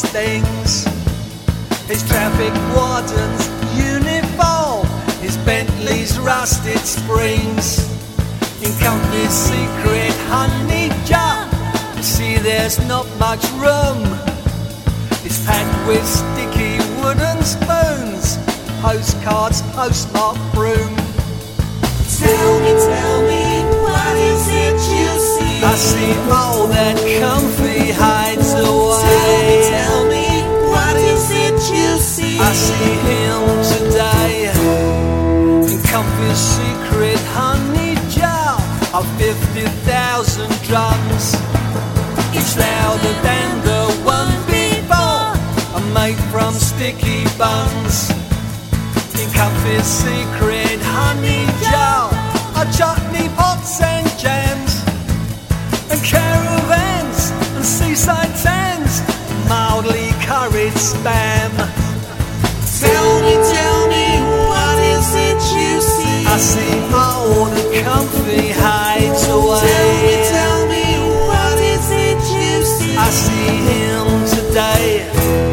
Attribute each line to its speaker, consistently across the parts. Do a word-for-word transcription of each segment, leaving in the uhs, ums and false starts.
Speaker 1: stings. His traffic warden's uniform, his Bentley's rusted springs. In Comfy's secret honey jar, you see there's not much room. It's packed with sticky wooden spoons, postcards, postmarked broom.
Speaker 2: Tell me, tell me, what is it you see?
Speaker 1: I see all that Comfy hides away.
Speaker 2: Tell me, tell me, what is it you see?
Speaker 1: I see him today in Comfy's secret honey jar of fifty thousand drums, each louder than the one before, and made from sticky buns. In Comfy's secret honey jar are chutney pots and jams, and caravans and seaside sands, mildly curried spam.
Speaker 2: Tell me, tell me, what is it you see?
Speaker 1: I see all the Comfy hides away.
Speaker 2: Tell me, tell me, what is it you see?
Speaker 1: I see him today.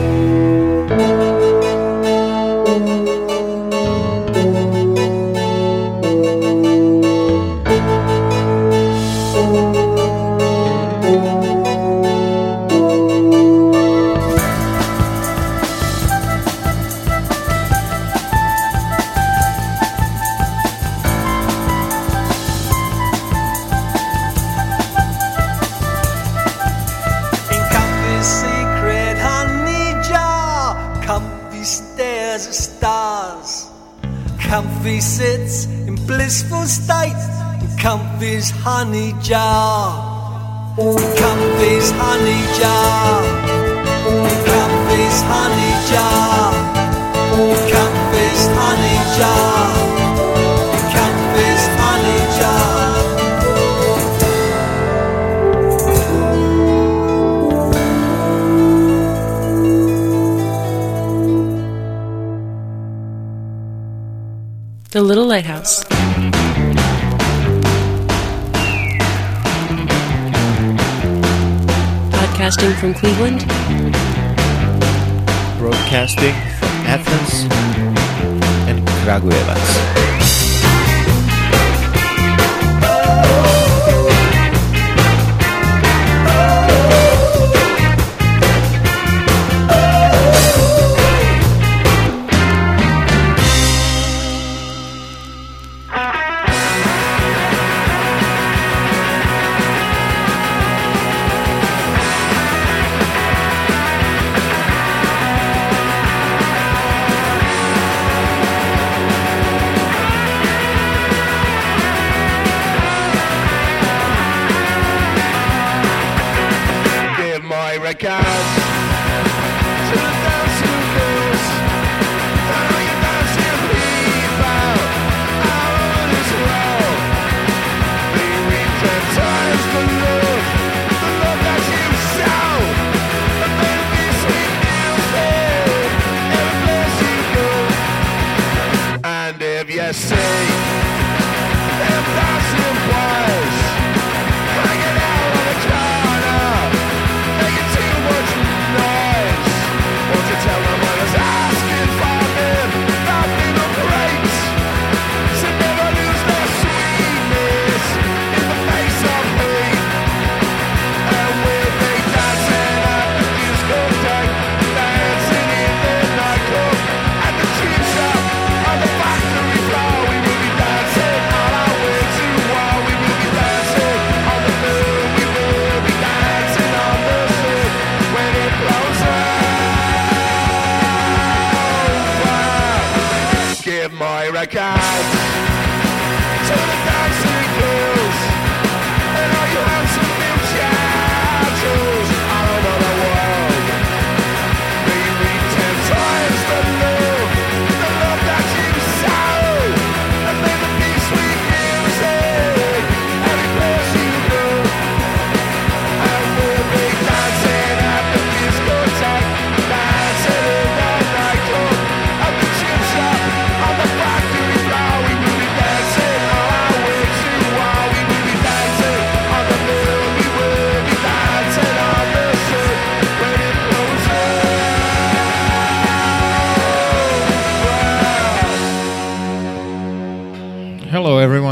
Speaker 1: Comfy sits in blissful state in Comfy's honey jar. In Comfy's honey jar. In Comfy's honey jar. In Comfy's honey jar. In Comfy's honey jar.
Speaker 3: The Little Lighthouse. Podcasting from Cleveland.
Speaker 4: Broadcasting from Athens and Kragujevac.
Speaker 5: Hanging out on the corner, making too much noise.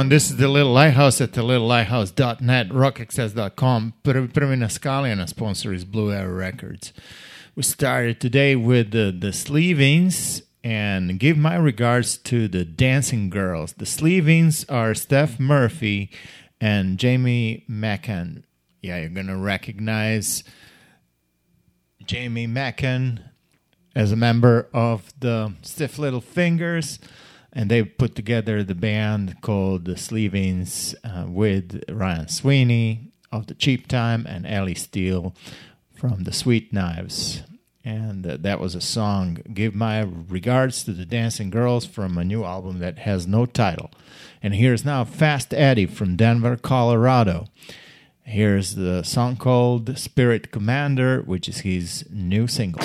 Speaker 5: everyone. This is The Little Lighthouse at the little lighthouse dot net, rock access dot com. Prvi, prvi na skali, and a sponsor is Blue Arrow Records. We started today with the, the Sleevings, and give my regards to the Dancing Girls. The Sleevings are Steph Murphy and Jamie Mackan. Yeah, you're going to recognize Jamie Mackan as a member of the Stiff Little Fingers. And they put together the band called the Sleevings uh, with Ryan Sweeney of the Cheap Time and Ellie Steele from the Sweet Knives. And uh, that was a song, Give My Regards to the Dancing Girls, from a new album that has no title. And here's now Fast Eddie from Denver, Colorado. Here's the song called Spirit Commander, which is his new single.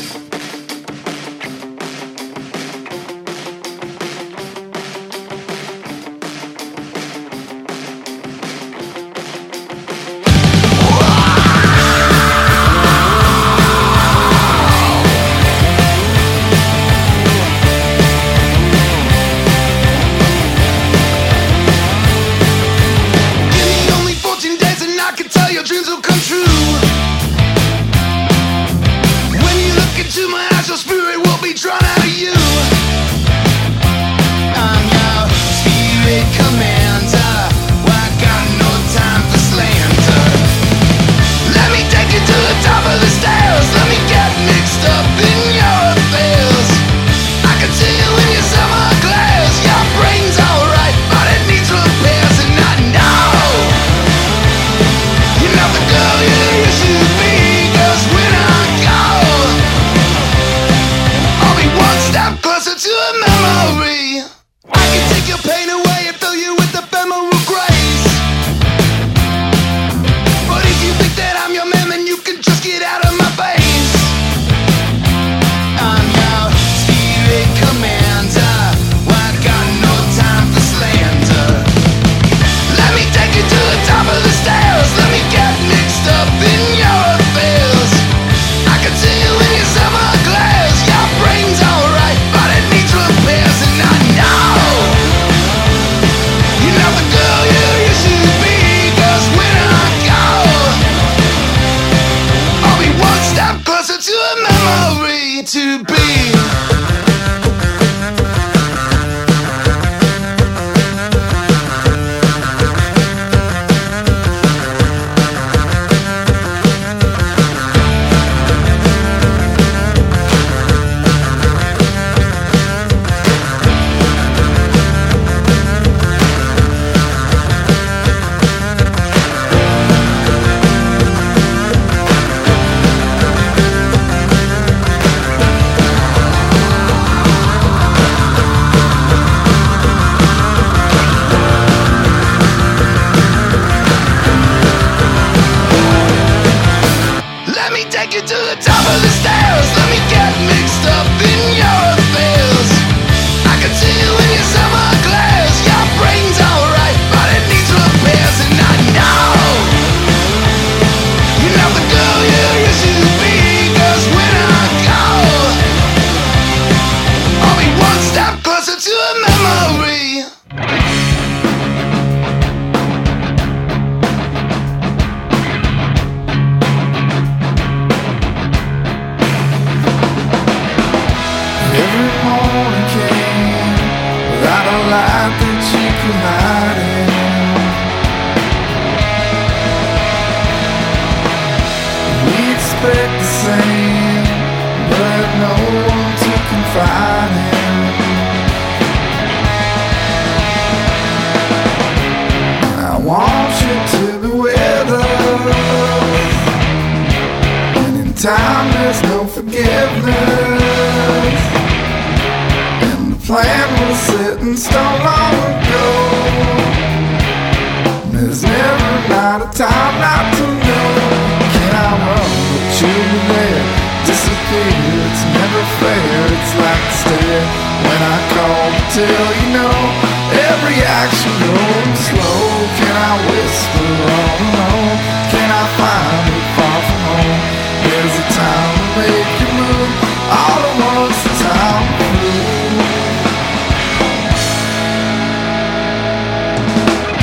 Speaker 6: Time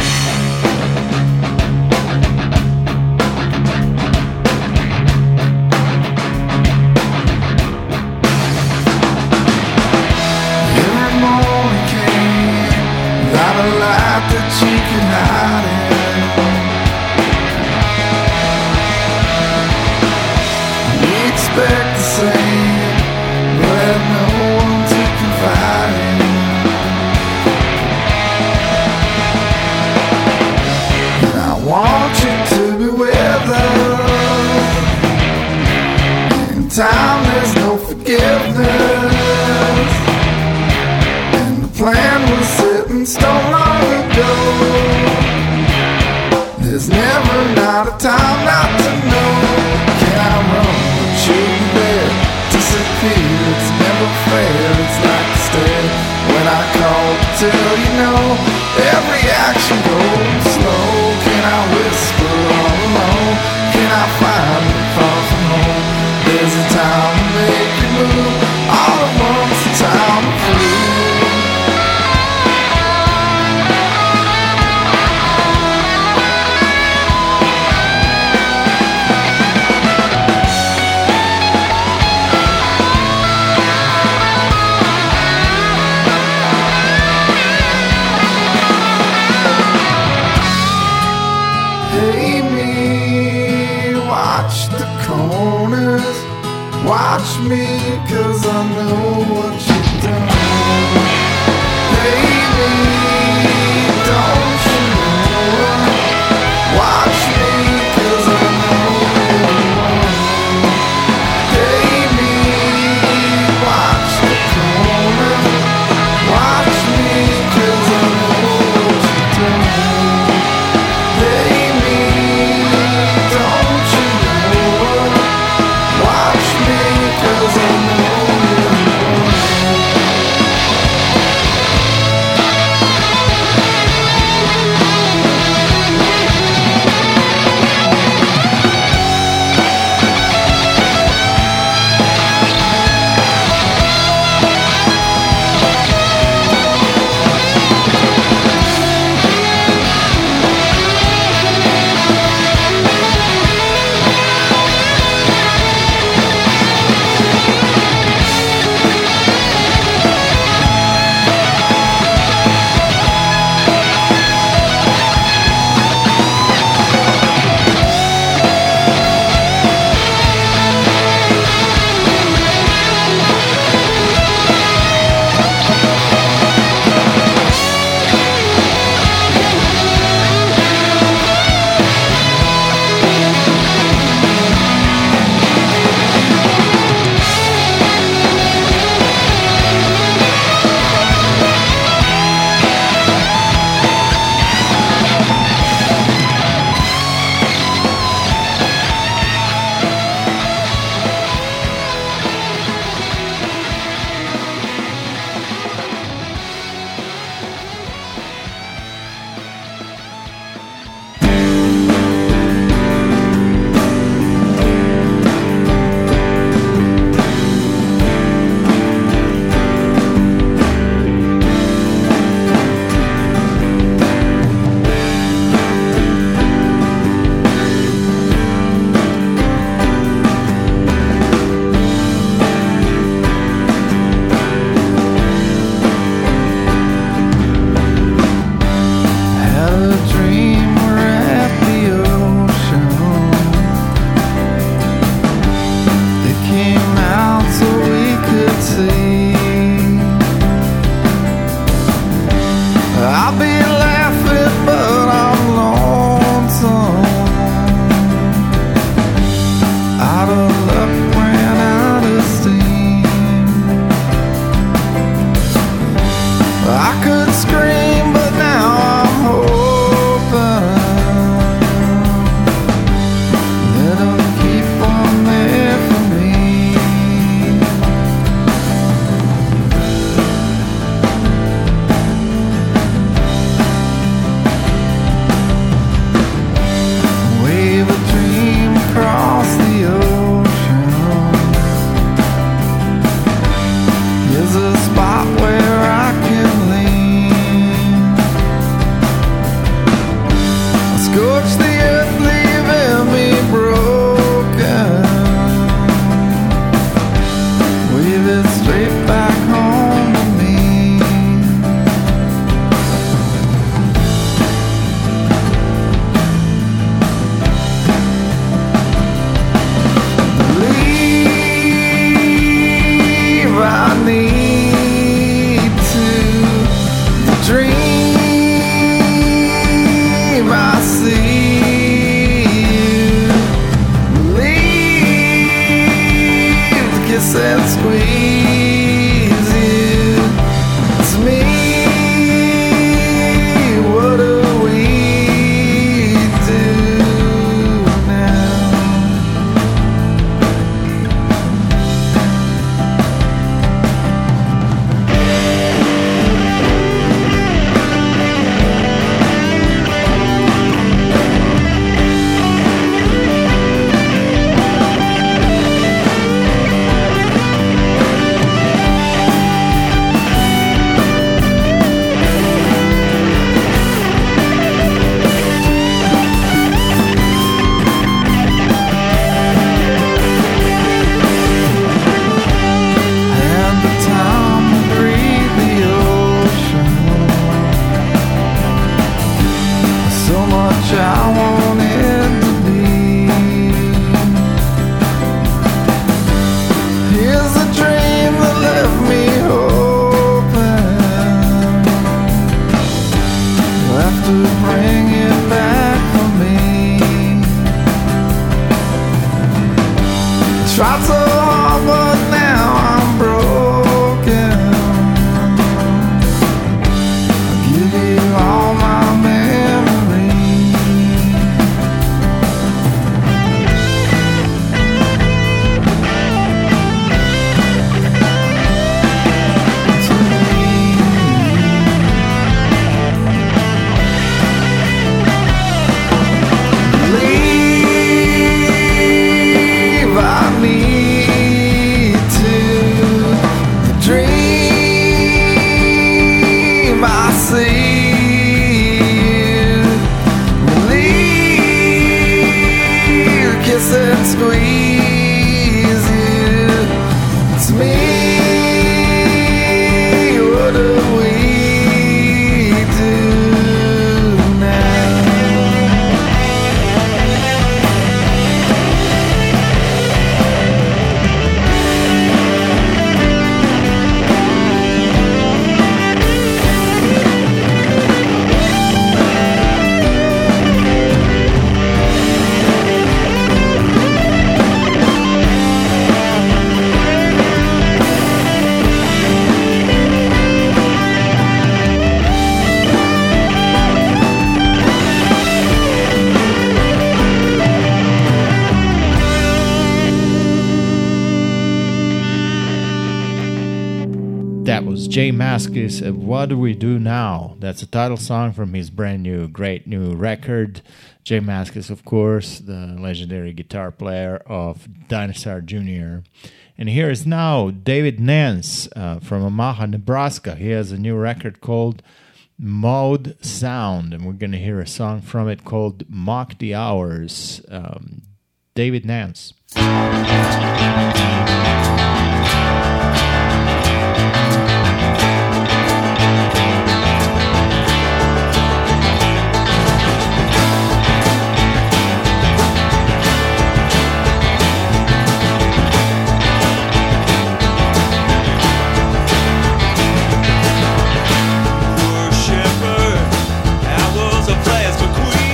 Speaker 6: expect the same, but have no one to confide in. And I want you to be with us. In time there's no forgiveness, and the plan was set in stone long ago. There's never not a time not to know. Can I run but you'll be there? Disappear, it's never fair. It's like a stare when I call to tell you no. Every action goes slow. Can I whisper all alone? Can I find it far from home? There's a time to make you move. All at once, a time to prove. Hey me, watch the corners. Watch me, cause I know what you've done. Hey me, don't you know? Watch me, cause I know you're wrong. Hey me, watch the corners. Watch me, cause I know what you've done. Hey me, don't you know? Watch me, cause I know you're wrong. kiss and squeeze you. It's me. What do we do now? And the time to breathe the ocean. So much I wanted to be. Here's a dream that left me hoping. You'll have to bring it back for me. Tried so hard, but now I'm broken. I'll give you all my memories. To Leave, I need to. The dream I see you. Leave, kiss and squeeze you. It's me. What do we do now?
Speaker 5: That was J Mascis of What Do We Do Now? That's a title song from his brand new, great new record. J Mascis, of course, the legendary guitar player of Dinosaur Junior And here is now David Nance uh, from Omaha, Nebraska. He has a new record called Mode Sound, and we're going to hear a song from it called Mock the Hours. Um, David Nance.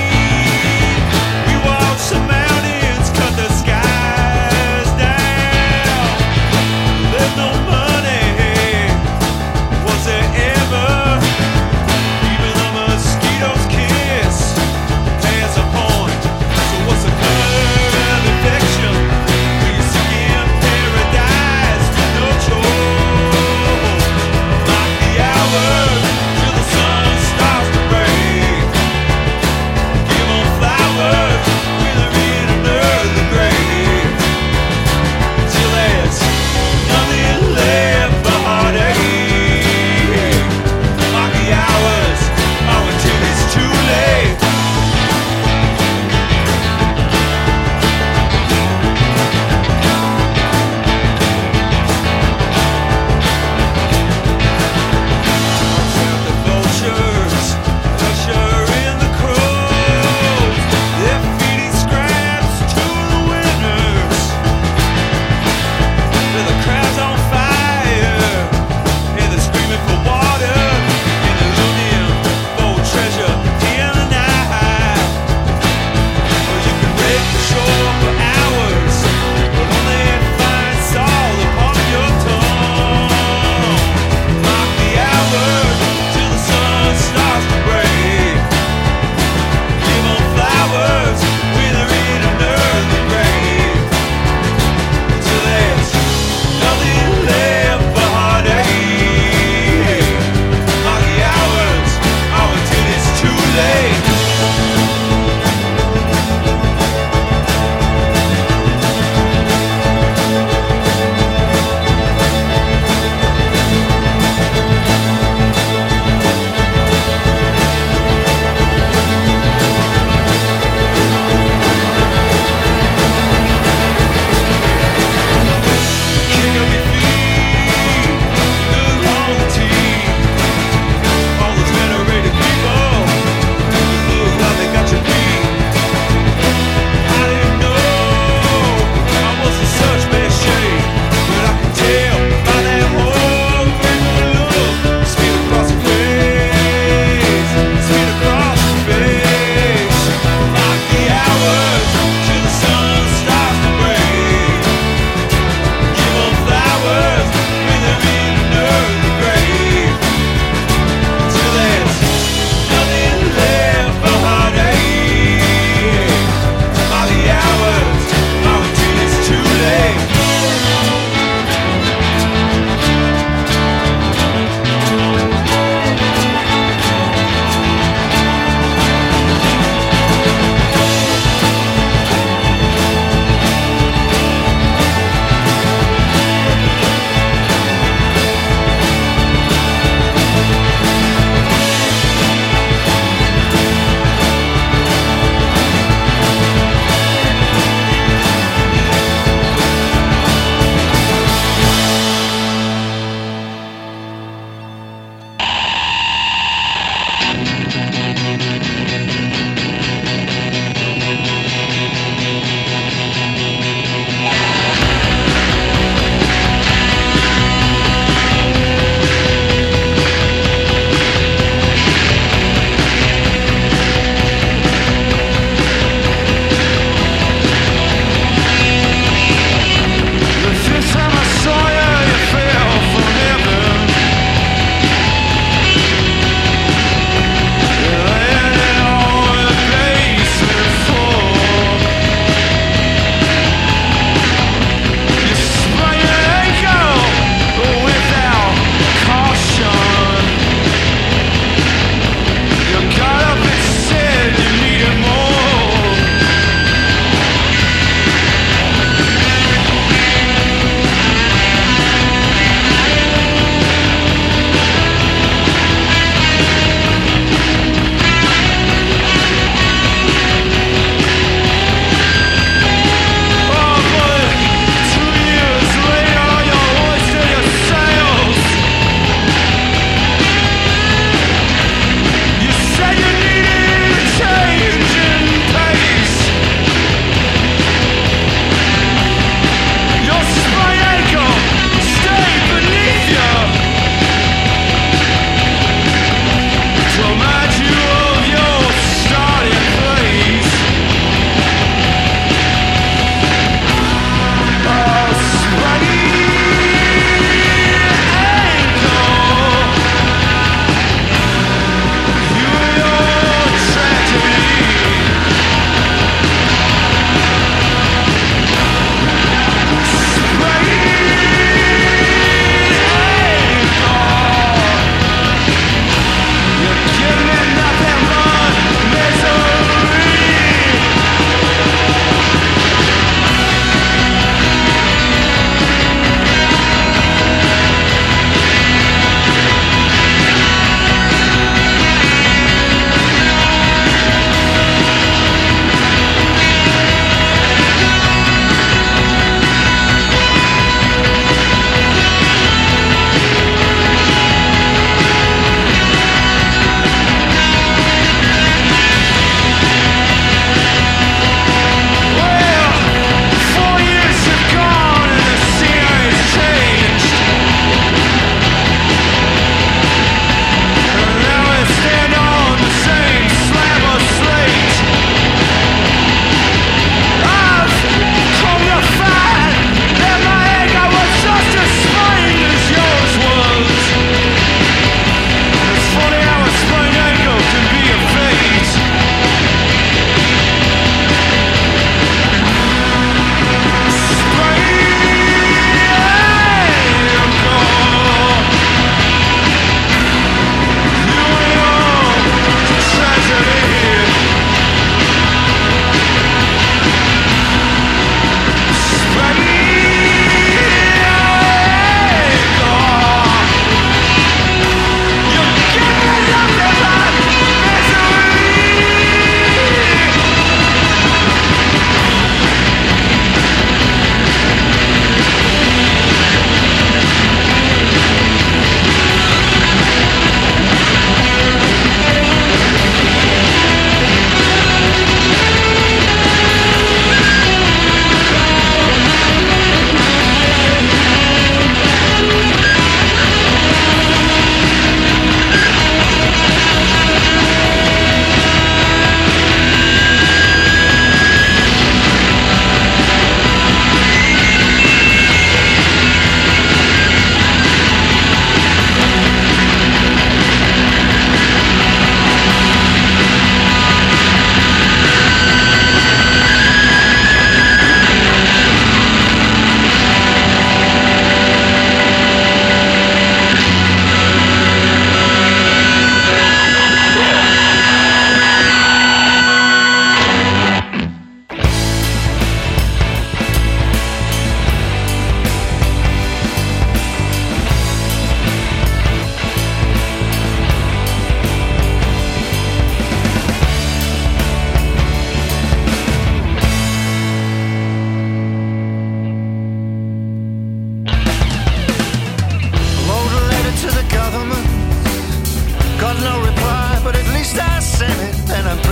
Speaker 1: Mountains cut the skies down.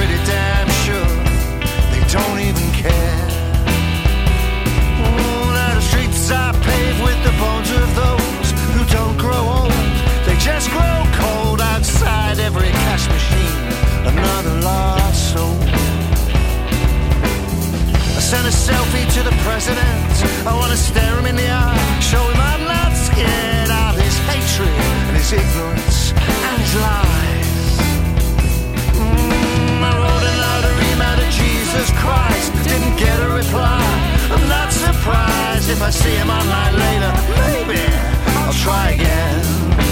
Speaker 1: pretty damn sure they don't even care. Oh, now the streets are paved with the bones of those who don't grow old. They just grow cold outside every cash machine. Another lost soul. I sent a selfie to the president. I want to stare him in the eye, show him I'm not scared of his hatred and his ignorance and his lies. Mm, I wrote another email to Jesus Christ, didn't get a reply. I'm not surprised if I see him online later. Maybe I'll try again.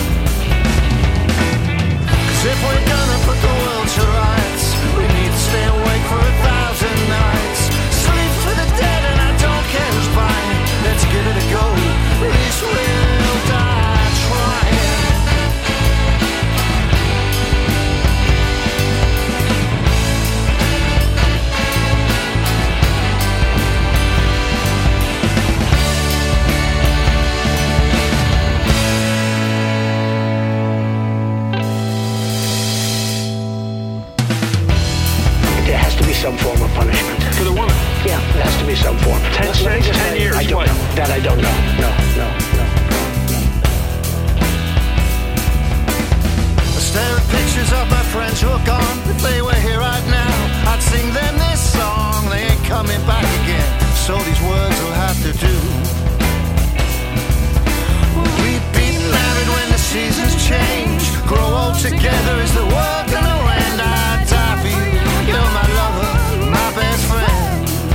Speaker 1: Cause if we're gonna put the world to rights, we need to stay awake for a thousand nights. Sleep for the dead and I don't care who's buying. Let's give it a go, at least we'll die trying.
Speaker 7: There has to be some form of punishment.
Speaker 8: For the woman?
Speaker 7: Yeah, there has to be some form.
Speaker 8: Ten
Speaker 7: Let- let me
Speaker 8: cents,
Speaker 7: just
Speaker 8: ten
Speaker 7: say,
Speaker 8: years,
Speaker 7: I don't
Speaker 8: what?
Speaker 7: know. That I don't know. No, no, no, no.
Speaker 1: I stare at pictures of my friends who are gone. If they were here right now, I'd sing them this song. They ain't coming back again, so these words will have to do. We've been married when the seasons change. Grow old together, is the world gonna end? I die for you, you're my lover, my best friend.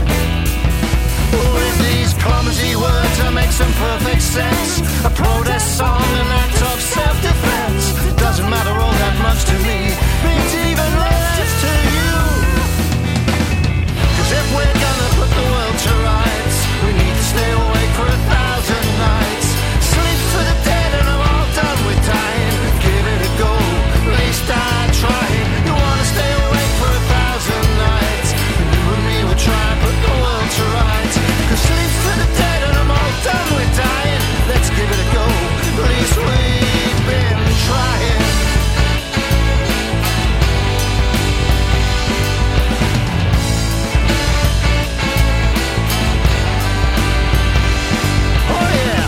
Speaker 1: With these clumsy words I make some perfect sense. A protest song, an act of self-defense. Doesn't matter all that much to me, means even less to you. Cause if we're gonna put the world to rights, we need to stay awake for a thousand nights. Sleep for the dead and I'm all done with dying. Give it a go, at least I tried. You wanna stay awake for a thousand nights, and you and me will try and put the world to rights. Cause sleep for the dead and I'm all done with dying. Let's give it a go, at least we've been trying. Oh yeah.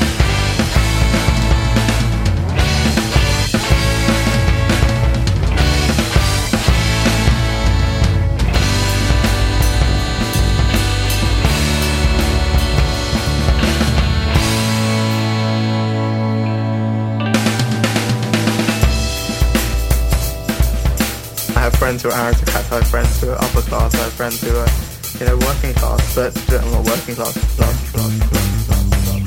Speaker 9: I have friends who are aristocrats, I have friends who are upper class, I have friends who are, you know, working class, but I'm not working class, class, class, class, class, class.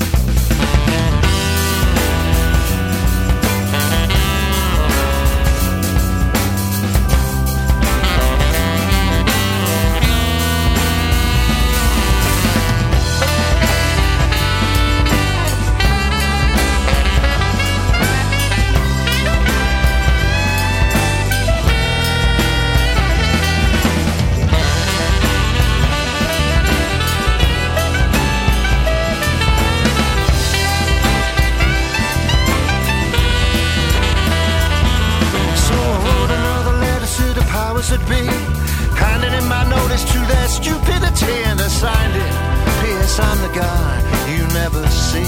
Speaker 9: So I wrote another letter to the powers that be, handing in my notice to their stupidity, and I signed it. P S I'm the guy you never see.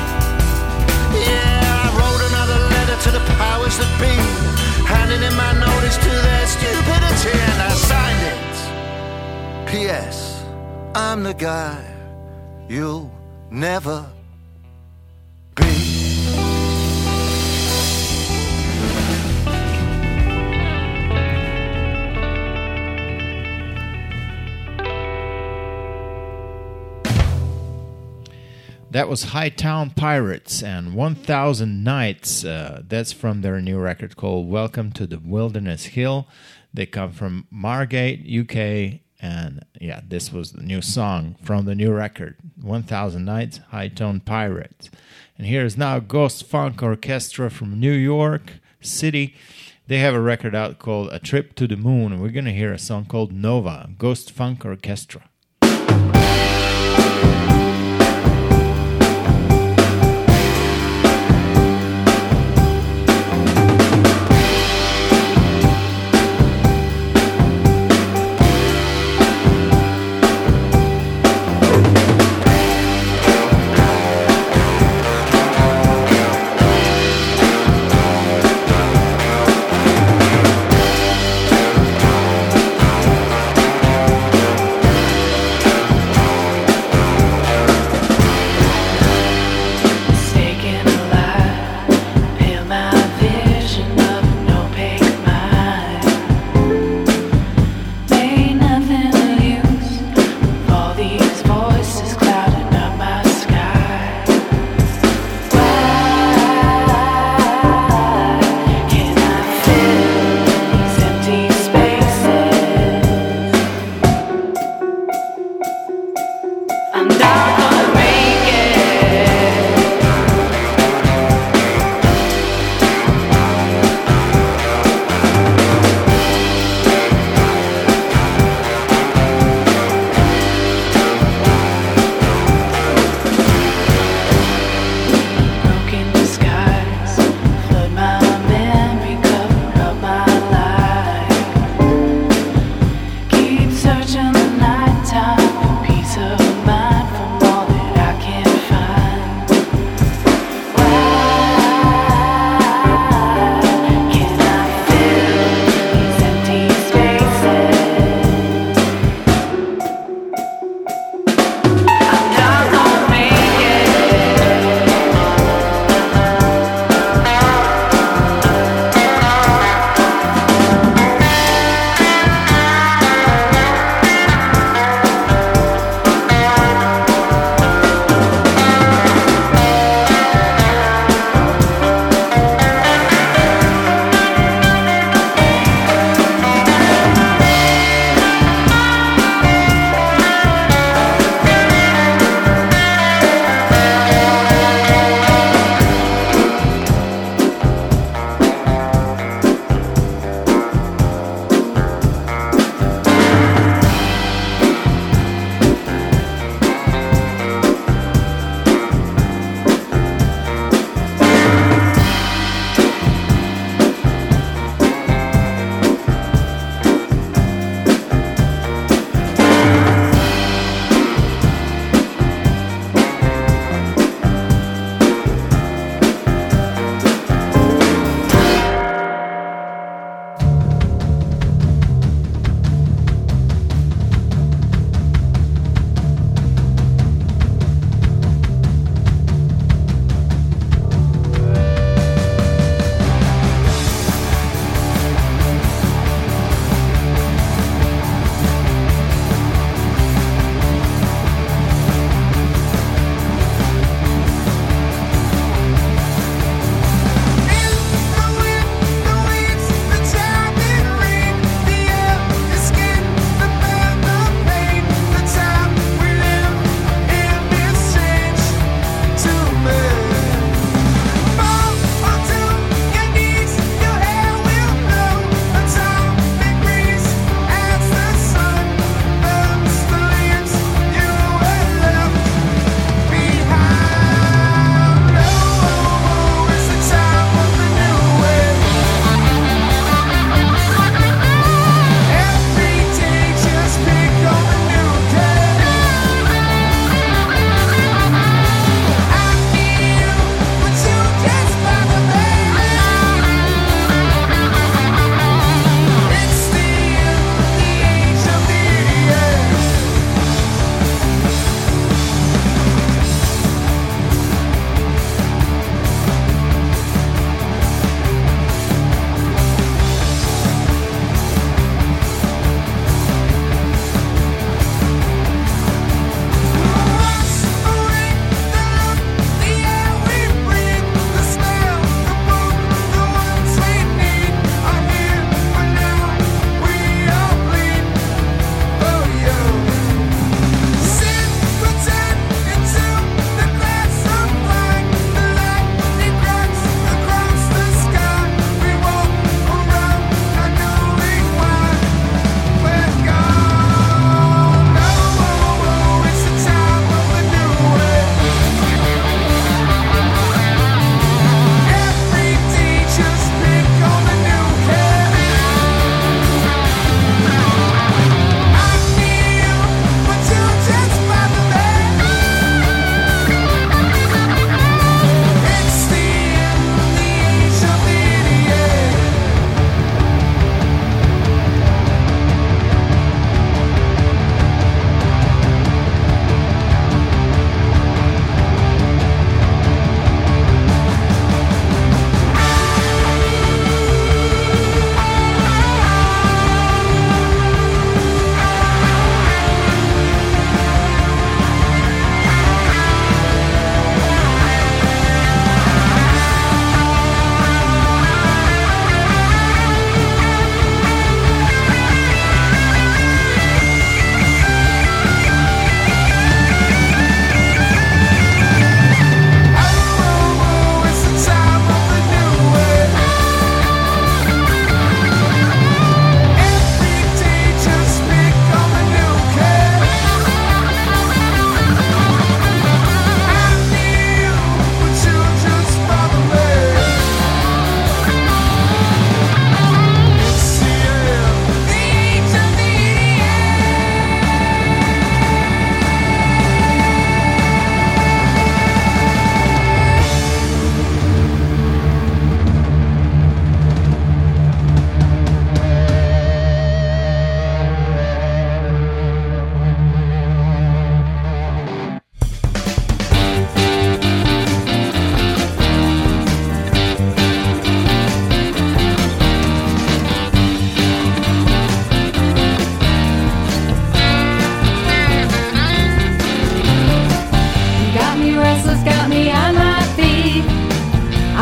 Speaker 9: Yeah, I wrote another letter to the powers that be, handing in my notice to their stupidity, and I signed it. P S I'm the guy you'll never be.
Speaker 5: That was Hightown Pirates and one thousand Nights. Uh, that's from their new record called Welcome to the Wilderness Hill. They come from Margate, U K. And yeah, this was the new song from the new record, one thousand Nights, Hightown Pirates. And here's now Ghost Funk Orchestra from New York City. They have a record out called A Trip to the Moon. And we're going to hear a song called Nova, Ghost Funk Orchestra.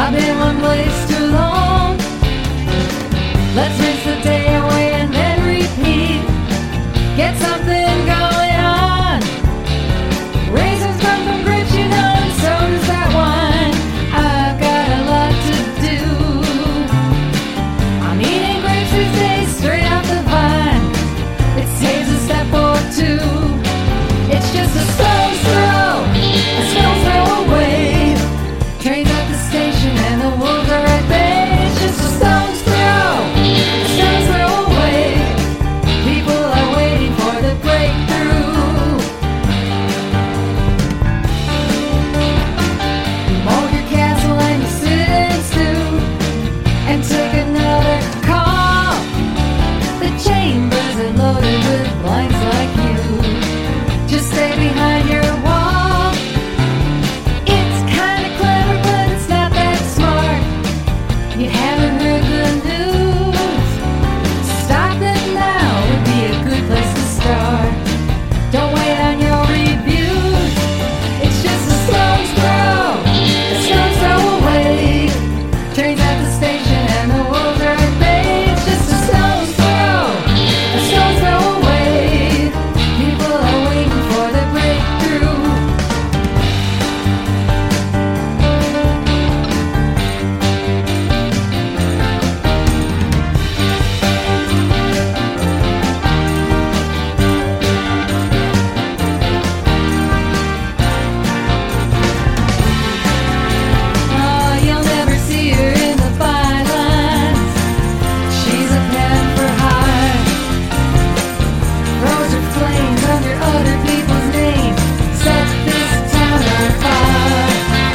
Speaker 8: I've been one place too long. Let's rinse the day away and then repeat. Get something going on. Raisins come from grapes, you know, and so does that wine. I've got a lot to do. I'm eating grapes these days straight off the vine. It saves a step or two. It's just a stone's throw, a stone's throw away. Trains at the station and the wolves are at bay. It's just a stone's throw, a stone's throw away. People are waiting for the breakthrough. Mold your castle and you sit and stew and take another call. The chambers are loaded with blinds like you. Just stay behind your wall. It's kinda clever, but it's not that smart. You haven't heard the news. Stop it now would be a good place to start. Don't wait on your reviews. It's just a stone's throw, a stone's throw away. Trains at the station and the wolves are at bay. It's just a stone's throw, a stone's throw away. People are waiting for the breakthrough. Oh, you'll never see her in the bylines. She's a pen for hire. Throws her flames under other people's names. Set this town on fire.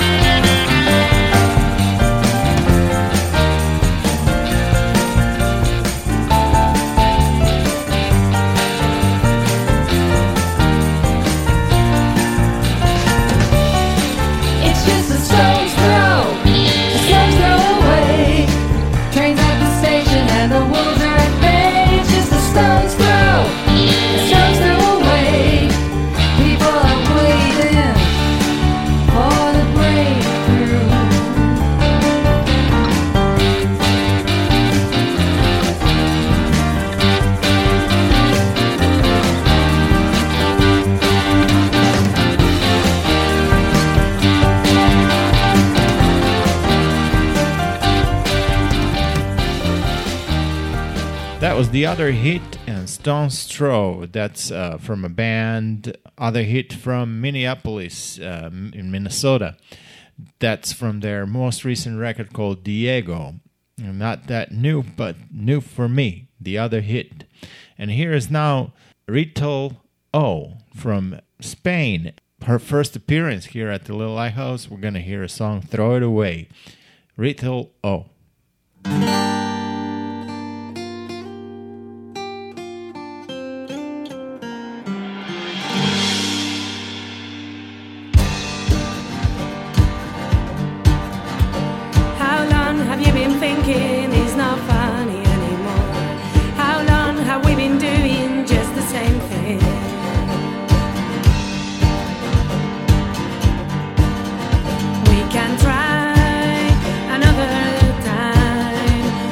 Speaker 8: It's just a stone's throw, a stone's throw away. Trains at the station and the wolves are at bay. It's just a stone's throw, a stone's throw away. People are waiting for the breakthrough.
Speaker 5: That was The Other Hit and Stone's Throw. That's uh, from a band, Other Hit from Minneapolis um, in Minnesota. That's from their most recent record called Diego. Not that new, but new for me, The Other Hit. And here is now Rachel O from Spain. Her first appearance here at the Little Lighthouse. We're going to hear a song, Throw It Away. Rachel O.
Speaker 10: How long have you been thinking it's not funny anymore? How long have we been doing just the same thing? We can try another time.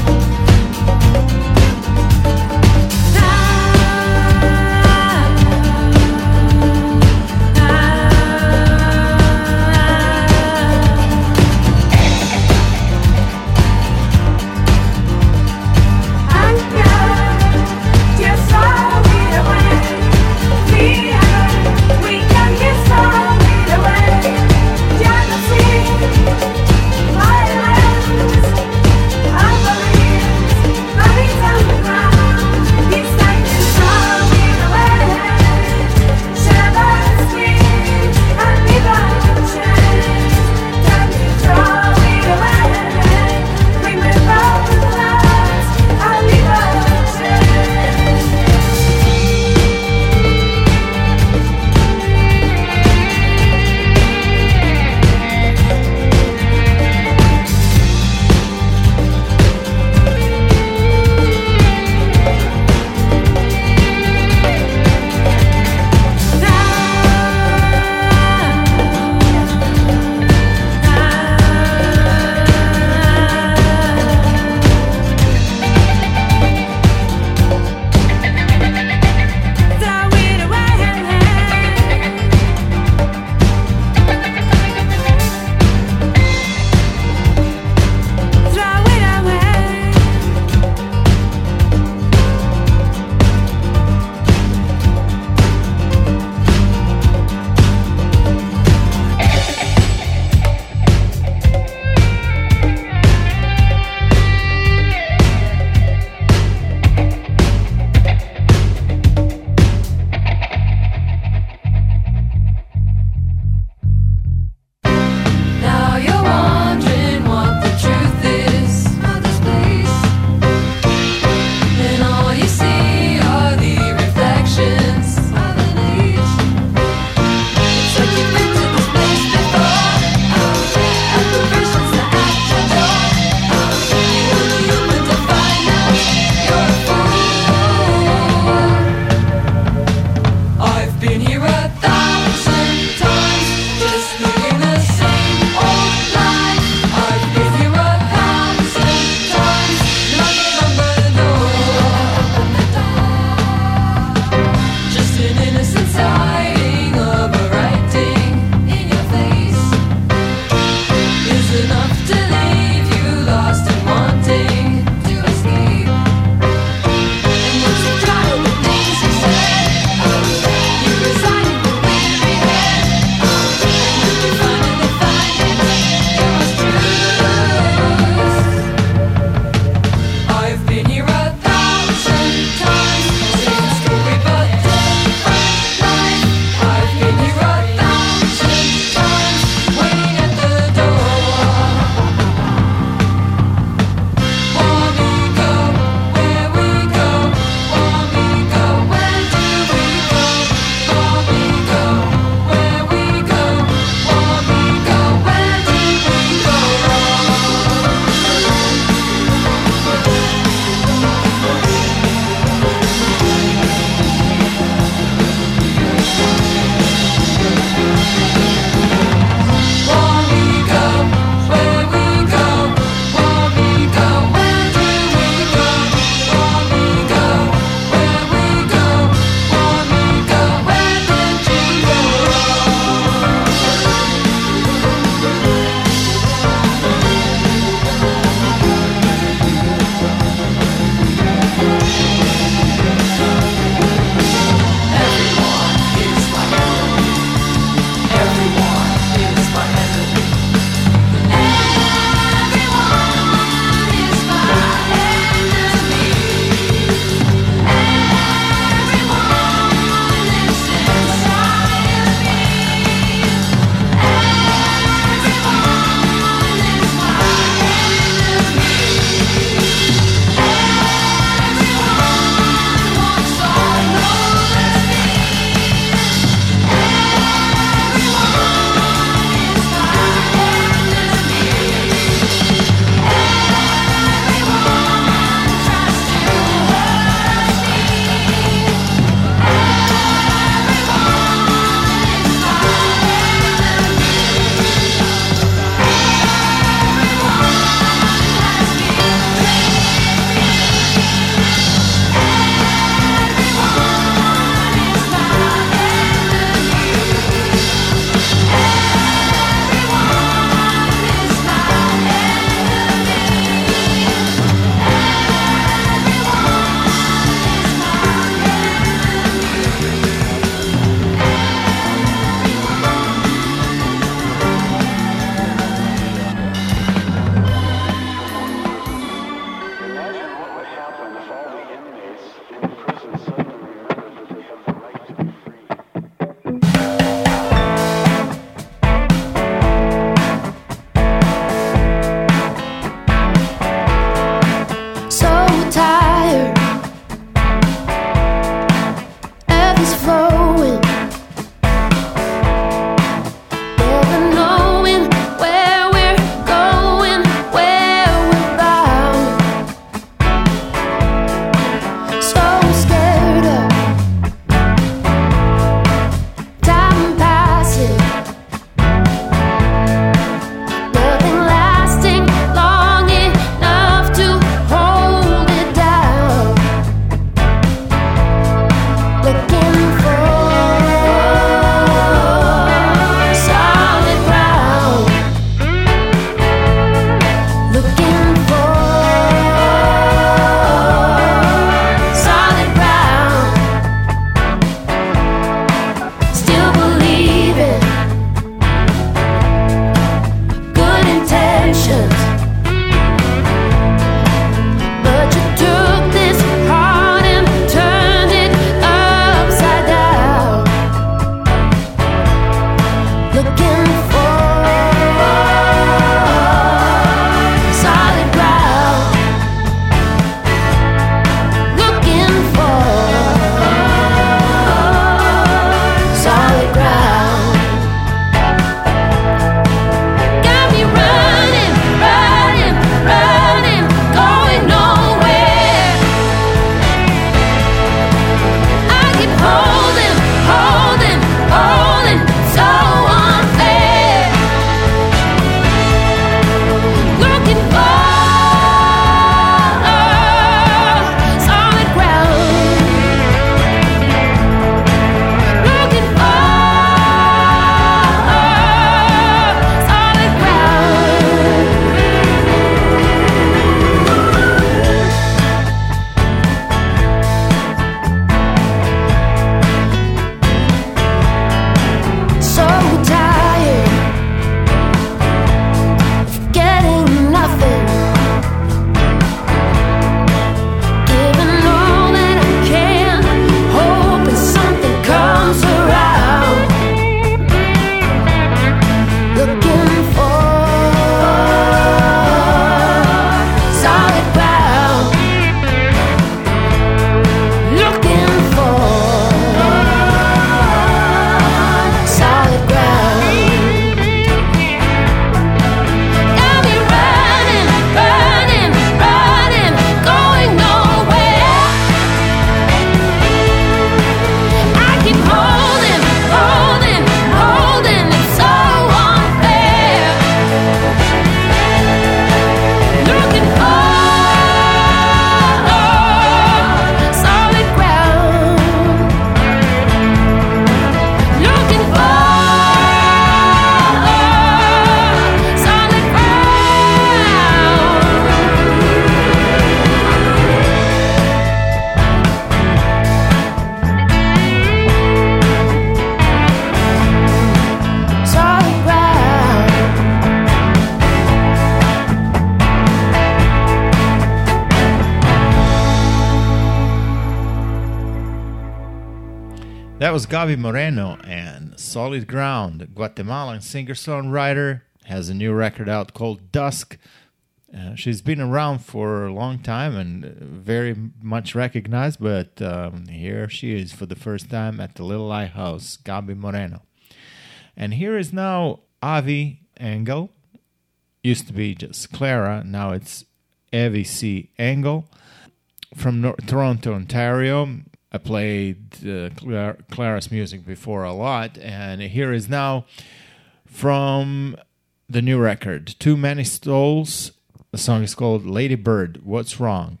Speaker 5: That was Gaby Moreno and Solid Ground. Guatemalan singer-songwriter, has a new record out called Dusk. Uh, she's been around for a long time and very much recognized, but um, here she is for the first time at the Little Lighthouse, Gaby Moreno. And here is now Avi Engel. Used to be just Clara, now it's Avi C. Engel from Nor- Toronto, Ontario. I played uh, Clara- Clara's music before a lot, and here is now from the new record, Too Many Souls. The song is called Lady Bird, What's Wrong?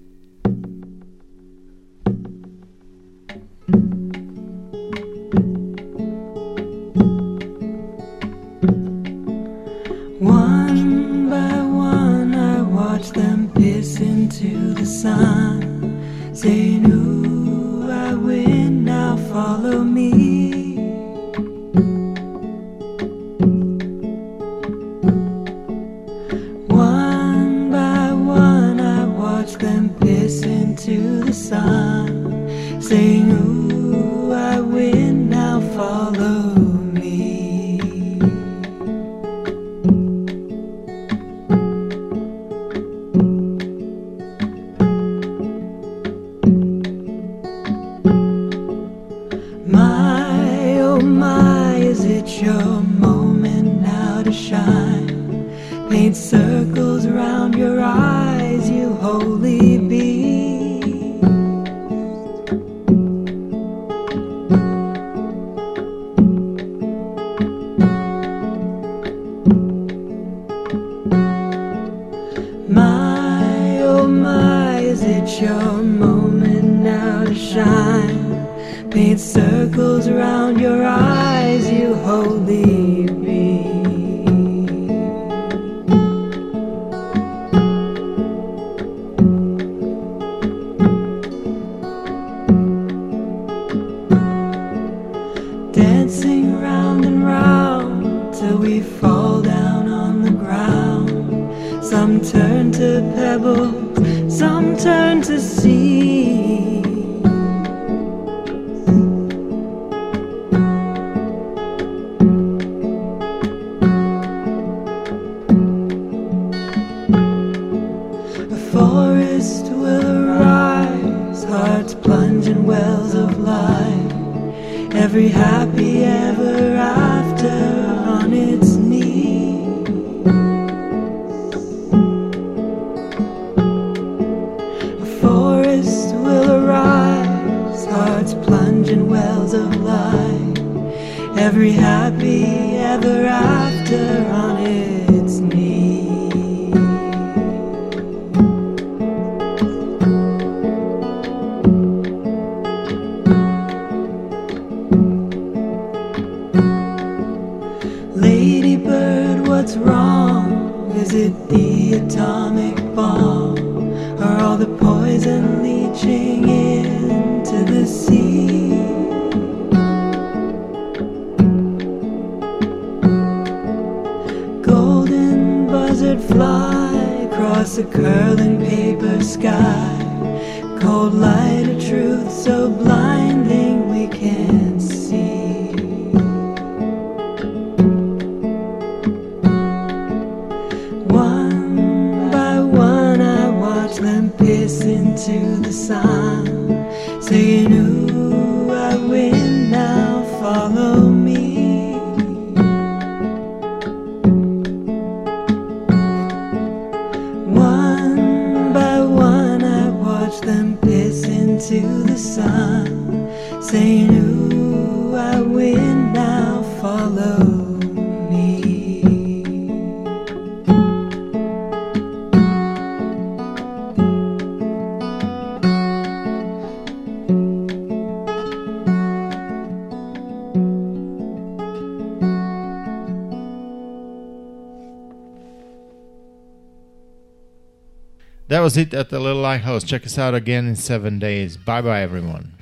Speaker 2: One by one I watch them piss into the sun, saying, ooh, I win, now follow me. One by one I watch them piss into the sun, saying, ooh, I win, now follow me. My, oh my, is it your moment now to shine? Paint circles around your eyes, you holy bee. My, oh my, is it your moment now to shine? Paint circles around your eyes, you holy bee. Dancing round and round till we fall down on the ground. Some turn to pebbles, some turn to sea. A forest will arise, hearts plunge in wells of light. Every happy ever after on its knees. A forest will arise, hearts plunge in wells of light. Every happy ever after on its knees. Lady bird, what's wrong? Is it the atomic bomb? Or all the poison leaching into the sea? Golden buzzard fly across a curling paper sky. Cold light of truth so blinding we can't see. One by one I watch them piss into the sun, saying, ooh, I win, now follow me. One by one I watch them piss into the sun, saying, ooh, I win, now follow me.
Speaker 5: That was it at the Little Lighthouse. Check us out again in seven days. Bye bye, everyone.